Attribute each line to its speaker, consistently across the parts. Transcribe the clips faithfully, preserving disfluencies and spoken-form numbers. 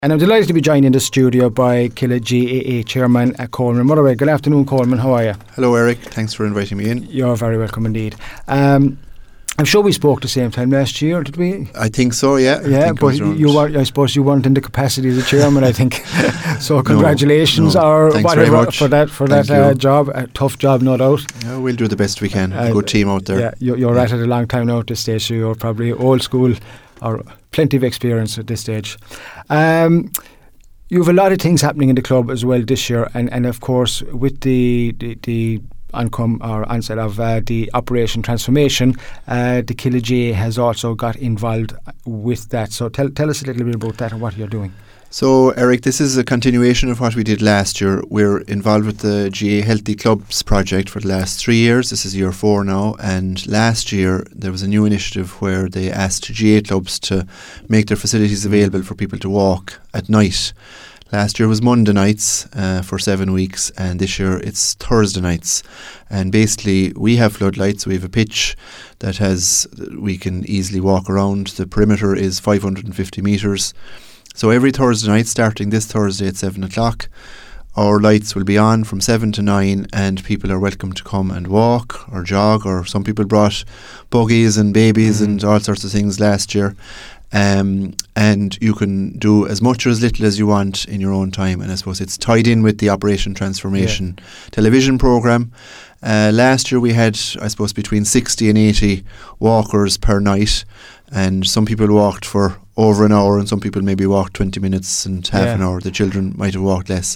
Speaker 1: And I'm delighted to be joined in the studio by Killa G A A Chairman uh, Coleman Motherwell. Good afternoon, Coleman. How are you?
Speaker 2: Hello, Eric. Thanks for inviting me in.
Speaker 1: You're very welcome indeed. Um, I'm sure we spoke the same time last year, did we?
Speaker 2: I think so, yeah.
Speaker 1: Yeah, but you were, I suppose you weren't in the capacity as a chairman, I think. So congratulations
Speaker 2: no, no.
Speaker 1: or
Speaker 2: Thanks
Speaker 1: whatever
Speaker 2: very much.
Speaker 1: for that for
Speaker 2: Thank
Speaker 1: that uh, job. A tough job, no doubt.
Speaker 2: Yeah, we'll do the best we can.
Speaker 1: Uh,
Speaker 2: Good team out there.
Speaker 1: Yeah, you're, you're
Speaker 2: yeah.
Speaker 1: at it a long time now at this stage, so you're probably old school or plenty of experience at this stage. Um, you have a lot of things happening in the club as well this year, and, and of course with the the, the oncome or onset of uh, the Operation Transformation, uh, the Killa G A A has also got involved with that. So tell tell us a little bit about that and what you're doing.
Speaker 2: So, Eric, this is a continuation of what we did last year. We're involved with the G A A Healthy Clubs project for the last three years. This is year four now. And last year, there was a new initiative where they asked G A A clubs to make their facilities available for people to walk at night. Last year was Monday nights uh, for seven weeks, and this year it's Thursday nights. And basically, we have floodlights. We have a pitch that has we can easily walk around. The perimeter is five hundred fifty metres. So every Thursday night, starting this Thursday at seven o'clock, our lights will be on from seven to nine, and people are welcome to come and walk or jog, or some people brought buggies and babies mm. and all sorts of things last year. Um, and you can do as much or as little as you want in your own time. And I suppose it's tied in with the Operation Transformation yeah. television programme. Uh, last year we had, I suppose, between sixty and eighty walkers per night, and some people walked for over an hour and some people maybe walked twenty minutes and half yeah. an hour. The children might have walked less.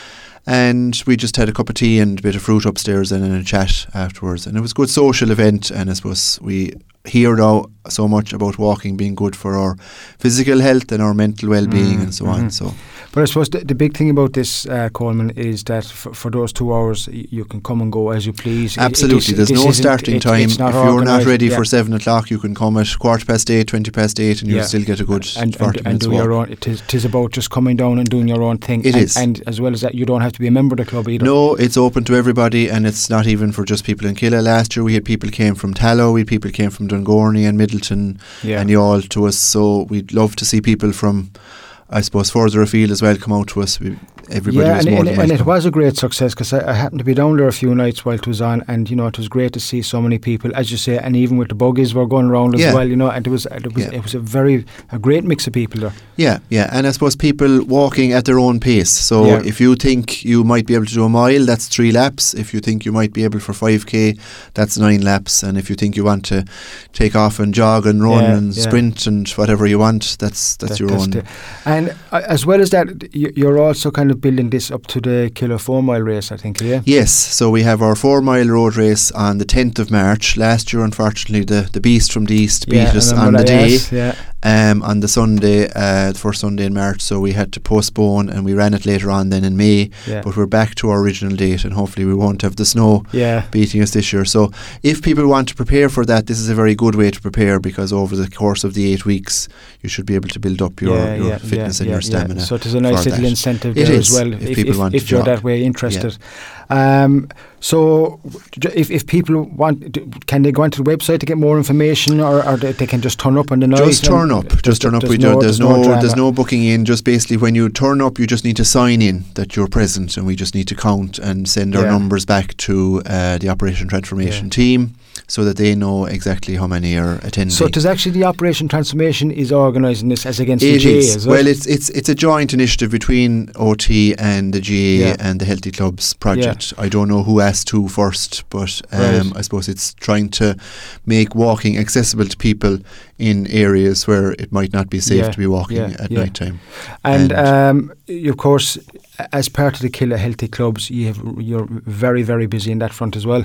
Speaker 2: And we just had a cup of tea and a bit of fruit upstairs and then a chat afterwards. And it was a good social event, and I suppose we hear now so much about walking being good for our physical health and our mental well-being mm, and so mm-hmm. on. So,
Speaker 1: but I suppose the, the big thing about this, uh, Coleman, is that for, for those two hours y- you can come and go as you please.
Speaker 2: Absolutely,
Speaker 1: it, it is,
Speaker 2: there's no starting it, time. If you're not ready
Speaker 1: yeah.
Speaker 2: for seven o'clock, you can come at quarter past eight, twenty past eight, and you'll yeah. still get a good
Speaker 1: and,
Speaker 2: forty
Speaker 1: and,
Speaker 2: minutes
Speaker 1: and do
Speaker 2: walk.
Speaker 1: your own. It is, it is about just coming down and doing your own thing.
Speaker 2: It
Speaker 1: and,
Speaker 2: is,
Speaker 1: and as well as that, you don't have to be a member of the club either.
Speaker 2: No, it's open to everybody, and it's not even for just people in Killa. Last year we had people came from Tallow, we had people came from Dungorney and Middleton yeah. and Youghal to us. So we'd love to see people from, I suppose, further afield as well come out to us. We, everybody
Speaker 1: yeah,
Speaker 2: was
Speaker 1: and,
Speaker 2: more
Speaker 1: and,
Speaker 2: than
Speaker 1: and
Speaker 2: welcome.
Speaker 1: it was a great success, because I, I happened to be down there a few nights while it was on, and you know it was great to see so many people, as you say, and even with the buggies were going around as
Speaker 2: yeah.
Speaker 1: well, you know, and it was it was
Speaker 2: yeah.
Speaker 1: it was a very a great mix of people there.
Speaker 2: Yeah, yeah, and I suppose people walking at their own pace. So
Speaker 1: yeah.
Speaker 2: if you think you might be able to do a mile, that's three laps. If you think you might be able for five k, that's nine laps. And if you think you want to take off and jog and run
Speaker 1: yeah,
Speaker 2: and
Speaker 1: yeah.
Speaker 2: sprint and whatever you want, that's that's
Speaker 1: that,
Speaker 2: your
Speaker 1: that's
Speaker 2: own.
Speaker 1: The, and uh, as well as that, you're also kind of building this up to the Killa four mile race, I think, yeah?
Speaker 2: Yes, so we have our four mile road race on the tenth of March. Last year, unfortunately, the, the beast from the east beat
Speaker 1: yeah,
Speaker 2: us on the day.
Speaker 1: Yes, yeah.
Speaker 2: Um, on the Sunday, uh, the first Sunday in March, so we had to postpone, and we ran it later on then in May,
Speaker 1: yeah.
Speaker 2: but we're back to our original date, and hopefully we won't have the snow
Speaker 1: yeah.
Speaker 2: beating us this year. So if people want to prepare for that, this is a very good way to prepare, because over the course of the eight weeks you should be able to build up your,
Speaker 1: yeah,
Speaker 2: your
Speaker 1: yeah,
Speaker 2: fitness
Speaker 1: yeah,
Speaker 2: and
Speaker 1: yeah,
Speaker 2: your stamina.
Speaker 1: Yeah. So there's a nice little
Speaker 2: that.
Speaker 1: incentive
Speaker 2: it
Speaker 1: there
Speaker 2: is,
Speaker 1: as well,
Speaker 2: if,
Speaker 1: if,
Speaker 2: people
Speaker 1: if,
Speaker 2: want
Speaker 1: if
Speaker 2: to
Speaker 1: you're
Speaker 2: jog.
Speaker 1: that way interested.
Speaker 2: Yeah.
Speaker 1: Um, so if if people want, can they go onto the website to get more information, or, or they, they can just turn up on the night?
Speaker 2: Just turn up. Just turn up.
Speaker 1: There's
Speaker 2: We
Speaker 1: no,
Speaker 2: do, there's,
Speaker 1: there's
Speaker 2: no,
Speaker 1: no
Speaker 2: there's no booking in. Just basically when you turn up, you just need to sign in that you're present, and we just need to count and send our
Speaker 1: yeah.
Speaker 2: numbers back to uh, the Operation Transformation
Speaker 1: yeah.
Speaker 2: team, so that they know exactly how many are attending.
Speaker 1: So it is actually the Operation Transformation is organising this as against
Speaker 2: it
Speaker 1: the G A A,
Speaker 2: is.
Speaker 1: is
Speaker 2: Well,
Speaker 1: it?
Speaker 2: it's it's it's a joint initiative between O T and the G A A
Speaker 1: yeah.
Speaker 2: and the Healthy Clubs project.
Speaker 1: Yeah.
Speaker 2: I don't know who asked who first, but um,
Speaker 1: right.
Speaker 2: I suppose it's trying to make walking accessible to people in areas where it might not be safe
Speaker 1: yeah.
Speaker 2: to be walking
Speaker 1: yeah.
Speaker 2: at
Speaker 1: yeah.
Speaker 2: night time.
Speaker 1: And, and um, of course, as part of the Killa Healthy Clubs, you have, you're very, very busy in that front as well.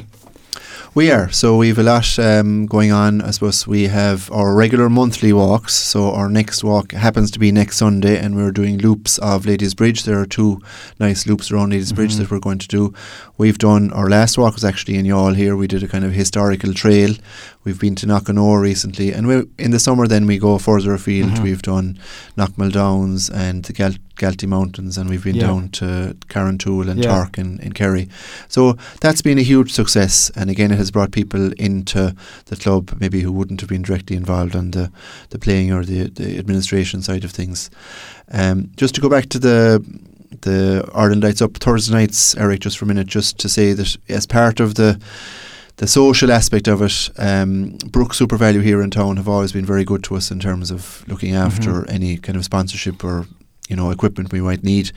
Speaker 2: We are. So we have a lot um, going on. I suppose we have our regular monthly walks. So our next walk happens to be next Sunday, and we're doing loops of Ladies Bridge. There are two nice loops around Ladies mm-hmm. Bridge that we're going to do. We've done, our last walk was actually in Youghal here. We did a kind of historical trail We've been to Knockanoe recently, and we, in the summer then we go further afield. Mm-hmm. We've done Knockmill Downs and the Gal- Galtee Mountains, and we've been yeah. down to Carrantoul and yeah. Tork in, in Kerry. So that's been a huge success, and again it has brought people into the club maybe who wouldn't have been directly involved on the, the playing or the, the administration side of things. Um, just to go back to the the Ireland Lights Up Thursday nights, Eric, just for a minute, just to say that as part of the the social aspect of it, um, Brooks Super Value here in town have always been very good to us in terms of looking after mm-hmm. any kind of sponsorship or, you know, equipment we might need.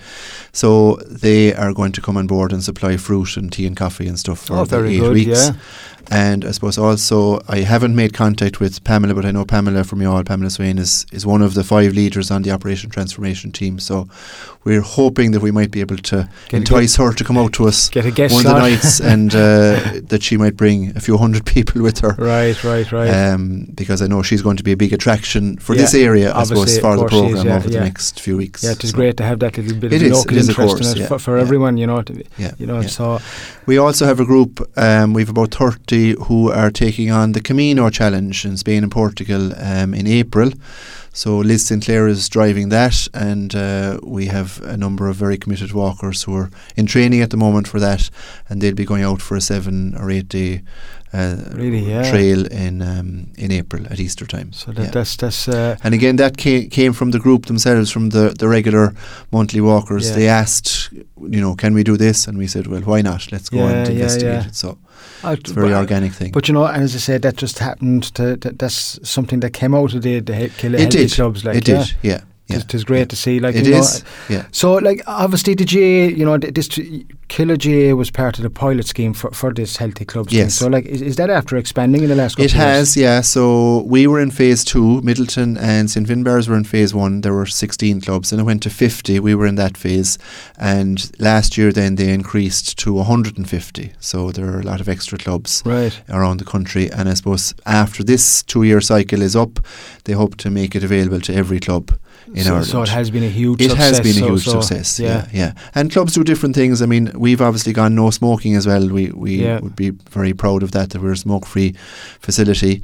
Speaker 2: So they are going to come on board and supply fruit and tea and coffee and stuff for
Speaker 1: oh,
Speaker 2: the
Speaker 1: very
Speaker 2: eight
Speaker 1: good,
Speaker 2: weeks.
Speaker 1: Yeah.
Speaker 2: And I suppose also, I haven't made contact with Pamela, but I know Pamela from Youghal, Pamela Swain, is, is one of the five leaders on the Operation Transformation team. So we're hoping that we might be able to get entice her to come out to us
Speaker 1: get a guest
Speaker 2: one of the nights, and uh, that she might bring a few hundred people with her.
Speaker 1: Right, right, right.
Speaker 2: Um, because I know she's going to be a big attraction for
Speaker 1: yeah,
Speaker 2: this area, I suppose, for the programme yeah, over yeah. the next few weeks.
Speaker 1: Yeah, it is
Speaker 2: so
Speaker 1: great to have that little bit
Speaker 2: it
Speaker 1: of
Speaker 2: is,
Speaker 1: local
Speaker 2: it is
Speaker 1: interest
Speaker 2: course,
Speaker 1: in it
Speaker 2: yeah,
Speaker 1: for, for
Speaker 2: yeah.
Speaker 1: everyone, you know. To,
Speaker 2: yeah,
Speaker 1: you know,
Speaker 2: yeah.
Speaker 1: so
Speaker 2: we also have a group. Um, we have about thirty who are taking on the Camino Challenge in Spain and Portugal um, in April. So Liz Sinclair is driving that, and uh, we have a number of very committed walkers who are in training at the moment for that, and they'll be going out for a seven or eight day uh,
Speaker 1: really, yeah.
Speaker 2: trail in um, in April at Easter time.
Speaker 1: So that,
Speaker 2: yeah.
Speaker 1: that's that's. Uh,
Speaker 2: and again, that came, came from the group themselves, from the, the regular monthly walkers.
Speaker 1: Yeah.
Speaker 2: They asked, you know, can we do this? And we said, well, why not? Let's go
Speaker 1: yeah,
Speaker 2: and investigate
Speaker 1: yeah, yeah.
Speaker 2: it. So
Speaker 1: Uh,
Speaker 2: it's a very
Speaker 1: but,
Speaker 2: organic thing.
Speaker 1: But you know, and as I said, that just happened to, that, that's something that came out of the, the Killa
Speaker 2: it
Speaker 1: Healthy
Speaker 2: did.
Speaker 1: clubs. Like,
Speaker 2: it
Speaker 1: yeah.
Speaker 2: did, yeah. Yeah.
Speaker 1: It is great
Speaker 2: yeah.
Speaker 1: to see. Like
Speaker 2: it
Speaker 1: you
Speaker 2: is,
Speaker 1: know,
Speaker 2: yeah.
Speaker 1: So, like, obviously, the G A A, you know, this Killa G A A was part of the pilot scheme for, for this Healthy Clubs
Speaker 2: yes.
Speaker 1: thing. So, like, is, is that after expanding in the last couple
Speaker 2: it
Speaker 1: of years?
Speaker 2: It has, yeah. So we were in phase two. Middleton and Saint Finbarrs were in phase one. There were sixteen clubs, and it went to fifty. We were in that phase, and last year then they increased to one hundred fifty. So there are a lot of extra clubs
Speaker 1: right.
Speaker 2: around the country. And I suppose after this two-year cycle is up, they hope to make it available to every club in
Speaker 1: so,
Speaker 2: Ireland.
Speaker 1: So it has been a huge
Speaker 2: it
Speaker 1: success.
Speaker 2: It has been a
Speaker 1: so,
Speaker 2: huge
Speaker 1: so
Speaker 2: success, yeah.
Speaker 1: yeah,
Speaker 2: yeah. And clubs do different things. I mean, we've obviously gone no smoking as well. We we
Speaker 1: yeah.
Speaker 2: would be very proud of that, that we're a smoke-free facility.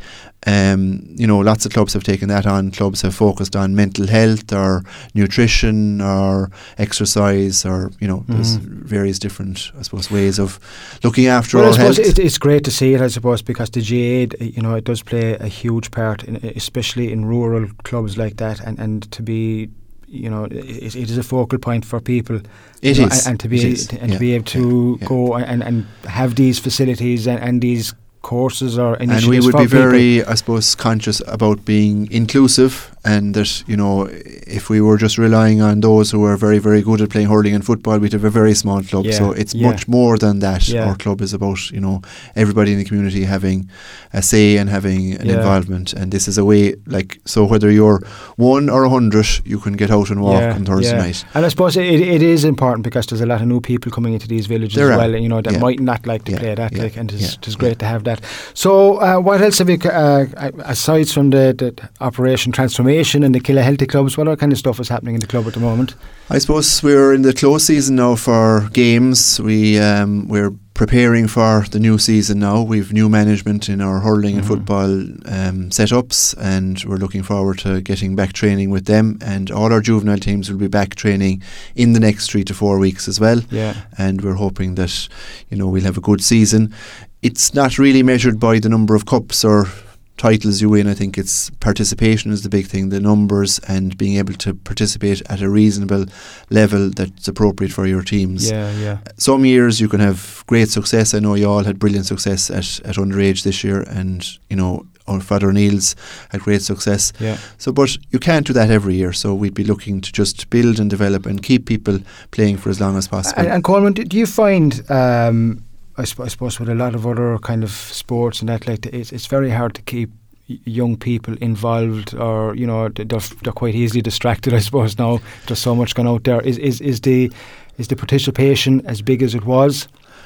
Speaker 2: Um, you know, lots of clubs have taken that on. Clubs have focused on mental health or nutrition or exercise, or, you know, mm. there's various different, I suppose, ways of looking after
Speaker 1: well,
Speaker 2: our
Speaker 1: I suppose
Speaker 2: health.
Speaker 1: It, it's great to see it, I suppose, because the G A A, you know, it does play a huge part, in, especially in rural clubs like that, and, and to be, you know, it, it is a focal point for people.
Speaker 2: It
Speaker 1: know,
Speaker 2: is,
Speaker 1: and, and to be
Speaker 2: is.
Speaker 1: and
Speaker 2: yeah.
Speaker 1: to be able to
Speaker 2: yeah.
Speaker 1: go and, and have these facilities and, and these courses or initiatives.
Speaker 2: And we would
Speaker 1: for
Speaker 2: be very,
Speaker 1: people.
Speaker 2: I suppose, conscious about being inclusive, and that, you know, if we were just relying on those who are very, very good at playing hurling and football, we'd have a very small club.
Speaker 1: Yeah,
Speaker 2: so it's
Speaker 1: yeah.
Speaker 2: much more than that.
Speaker 1: Yeah.
Speaker 2: Our club is about, you know, everybody in the community having a say and having an
Speaker 1: yeah.
Speaker 2: involvement. And this is a way, like, so whether you're one or a hundred, you can get out and walk
Speaker 1: yeah,
Speaker 2: on Thursday
Speaker 1: yeah.
Speaker 2: night.
Speaker 1: And I suppose it, it is important, because there's a lot of new people coming into these villages
Speaker 2: there
Speaker 1: as
Speaker 2: are.
Speaker 1: well, you know, that
Speaker 2: yeah.
Speaker 1: might not like to
Speaker 2: yeah.
Speaker 1: play that,
Speaker 2: yeah.
Speaker 1: like, and it's,
Speaker 2: yeah.
Speaker 1: it's great
Speaker 2: yeah.
Speaker 1: to have that. So uh, what else have you, uh, aside from the, the Operation Transformation and the Killa Healthy Clubs, what other kind of stuff is happening in the club at the moment?
Speaker 2: I suppose we're in the close season now for games. We, um, we're preparing for the new season now. We've new management in our hurling mm-hmm. and football um, setups, and we're looking forward to getting back training with them. And all our juvenile teams will be back training in the next three to four weeks as well.
Speaker 1: Yeah.
Speaker 2: And we're hoping that, you know, we'll have a good season. It's not really measured by the number of cups or titles you win. I think it's participation is the big thing, the numbers, and being able to participate at a reasonable level that's appropriate for your teams.
Speaker 1: Yeah, yeah.
Speaker 2: Some years you can have great success. I know you all had brilliant success at, at underage this year, and, you know, our Father O'Neill's had great success.
Speaker 1: Yeah.
Speaker 2: So, but you can't do that every year. So we'd be looking to just build and develop and keep people playing for as long as possible.
Speaker 1: And, and Coleman, do you find, um, I, sp- I suppose with a lot of other kind of sports and that, like, it's, it's very hard to keep young people involved, or, you know, they're, they're quite easily distracted, I suppose, now. There's so much going out there. Is, is, is the is the participation as big as it was?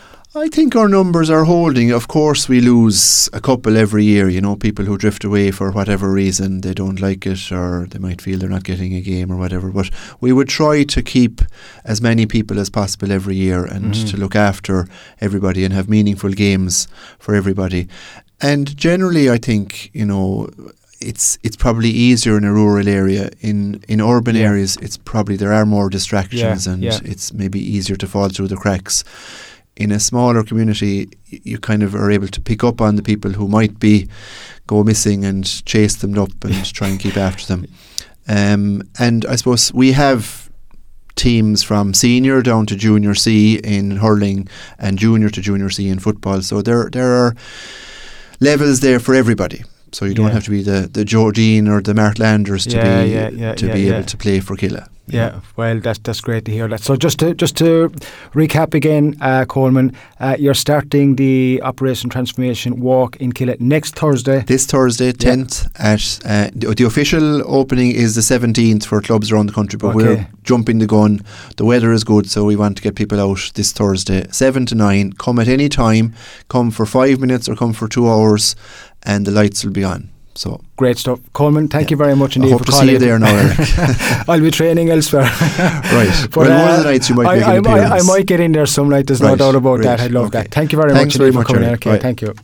Speaker 2: I think our numbers are holding. Of course, we lose a couple every year, you know, people who drift away for whatever reason. They don't like it, or they might feel they're not getting a game or whatever. But we would try to keep as many people as possible every year, and mm-hmm. to look after everybody and have meaningful games for everybody. And generally, I think, you know, it's it's probably easier in a rural area. In in urban
Speaker 1: Yeah.
Speaker 2: areas, it's probably there are more distractions,
Speaker 1: Yeah,
Speaker 2: and
Speaker 1: yeah.
Speaker 2: it's maybe easier to fall through the cracks. In a smaller community, y- you kind of are able to pick up on the people who might be go missing and chase them up and try and keep after them. Um, and I suppose we have teams from senior down to junior C in hurling and junior to junior C in football. So there there are levels there for everybody. So you don't
Speaker 1: Yeah.
Speaker 2: have to be the, the Georgine or the Mark Landers to
Speaker 1: Yeah,
Speaker 2: be
Speaker 1: yeah, yeah,
Speaker 2: to
Speaker 1: yeah,
Speaker 2: be
Speaker 1: yeah.
Speaker 2: able to play for Killa. you
Speaker 1: Yeah,
Speaker 2: know.
Speaker 1: well, that's that's great to hear that. So just to just to recap again, uh, Coleman, uh, you're starting the Operation Transformation Walk in Killa next Thursday.
Speaker 2: This Thursday, tenth, at uh, the, the official opening is the seventeenth for clubs around the country, but
Speaker 1: Okay.
Speaker 2: we're jumping the gun. The weather is good, so we want to get people out this Thursday, seven to nine. Come at any time, come for five minutes or come for two hours, and the lights will be on. So
Speaker 1: Great stuff. Coleman, thank
Speaker 2: Yeah.
Speaker 1: you very much
Speaker 2: I
Speaker 1: indeed
Speaker 2: hope
Speaker 1: for
Speaker 2: to
Speaker 1: calling.
Speaker 2: see you there now, Eric.
Speaker 1: I'll be training elsewhere.
Speaker 2: Right.
Speaker 1: But,
Speaker 2: well, one
Speaker 1: uh,
Speaker 2: of the nights you might
Speaker 1: I,
Speaker 2: make
Speaker 1: I,
Speaker 2: an
Speaker 1: I, I
Speaker 2: appearance.
Speaker 1: might get in there some night, there's no
Speaker 2: Right,
Speaker 1: doubt about
Speaker 2: great,
Speaker 1: that. I'd love
Speaker 2: okay.
Speaker 1: that. Thank you very
Speaker 2: Thanks
Speaker 1: much
Speaker 2: very
Speaker 1: indeed for
Speaker 2: much,
Speaker 1: coming in.
Speaker 2: Eric.
Speaker 1: Okay,
Speaker 2: Right.
Speaker 1: thank you.